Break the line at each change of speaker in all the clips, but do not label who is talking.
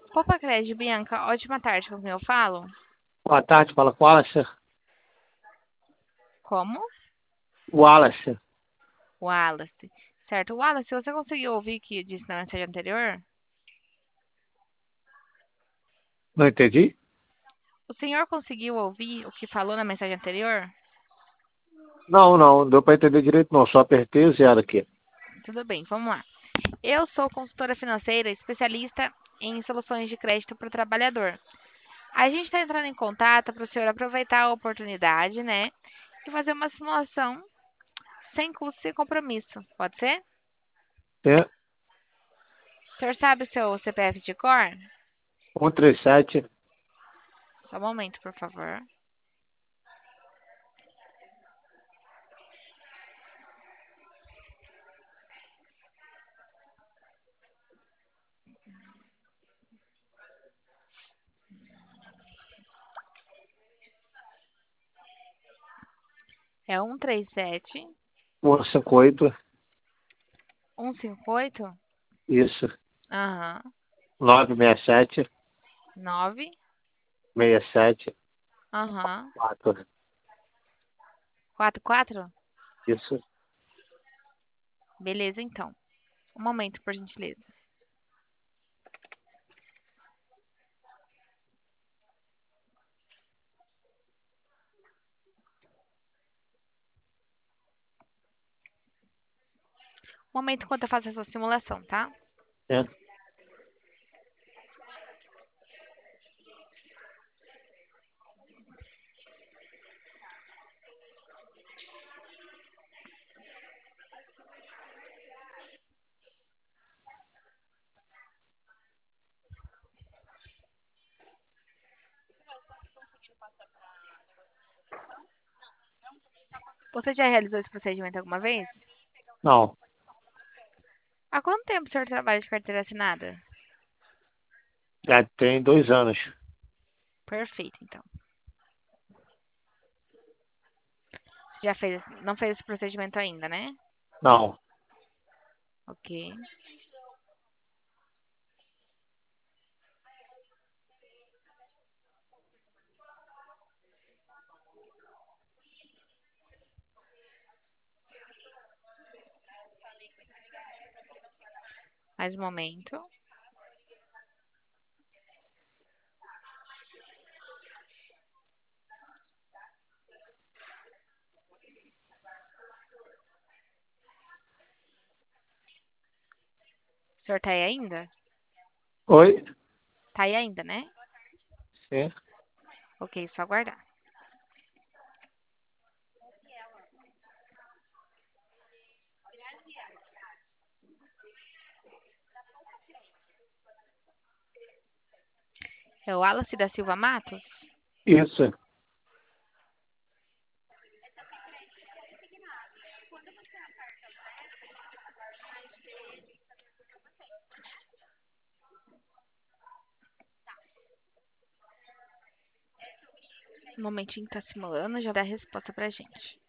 Poupa Crédito, Bianca, ótima tarde, com quem eu falo?
Boa tarde, fala com o Wallace.
Como?
Wallace.
Wallace. Certo, Wallace, você conseguiu ouvir o que disse na mensagem anterior?
Não entendi?
O senhor conseguiu ouvir o que falou na mensagem anterior?
Não deu para entender direito não, só apertei o zero aqui.
Tudo bem, vamos lá. Eu sou consultora financeira especialista em soluções de crédito para o trabalhador. A gente está entrando em contato para o senhor aproveitar a oportunidade, né? E fazer uma simulação sem custo e compromisso. Pode ser?
É
O senhor sabe o seu CPF de cor?
137.
Só um momento, por favor. É 137
158.
158?
Isso.
Aham.
967.
9.
67.
Aham.
4.
44?
Isso.
Beleza, então. Um momento, por gentileza. Um momento enquanto eu faço essa simulação, tá?
É.
Você já realizou esse procedimento alguma vez?
Não,
Há quanto tempo o senhor trabalha de carteira assinada?
já tem 2 anos.
Perfeito, então. Você já fez, não fez esse procedimento ainda, né?
Não.
Ok. Mais um momento. O senhor tá aí ainda?
Oi?
Tá aí ainda, né?
Sim.
Ok, só aguardar. É o Wallace da Silva Matos?
Isso.
Um momentinho que tá simulando, já dá a resposta pra gente.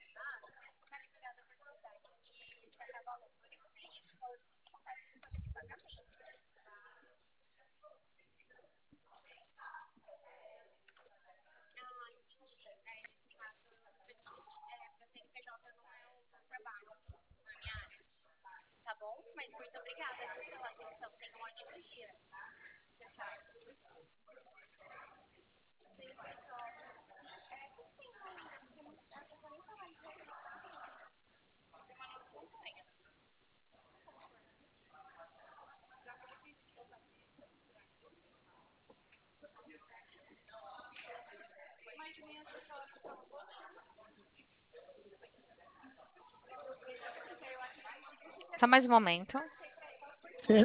Só mais um momento.
Sim.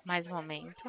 Mais um momento.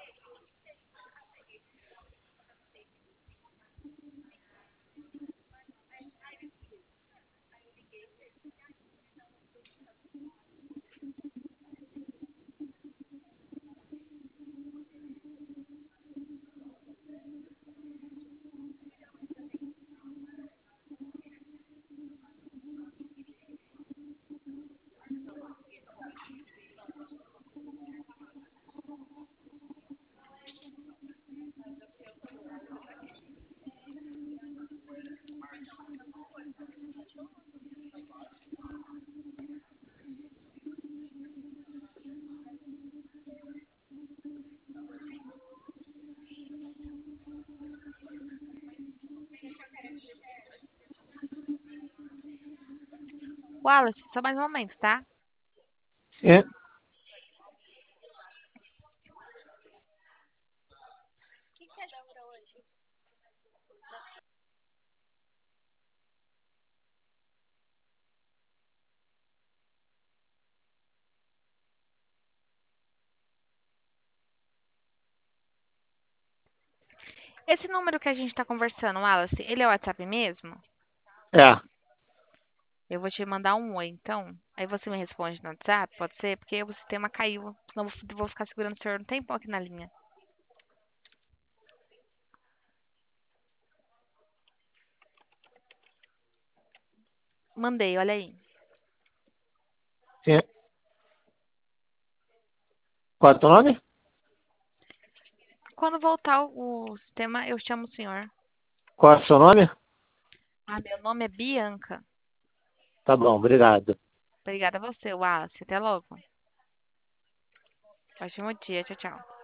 Wallace, só mais um momento, tá?
Sim.
Esse número que a gente tá conversando, Wallace, ele é o WhatsApp mesmo?
É.
Eu vou te mandar um oi, então. Aí você me responde no WhatsApp, pode ser? Porque o sistema caiu, senão eu vou ficar segurando o senhor um tempão aqui na linha. Mandei, olha aí.
Sim. Qual é o teu nome?
Quando voltar o sistema, eu chamo o senhor.
Qual é o seu nome?
Ah, meu nome é Bianca.
Tá bom, obrigado.
Obrigada a você, Wallace. Até logo. Ótimo dia. Tchau, tchau.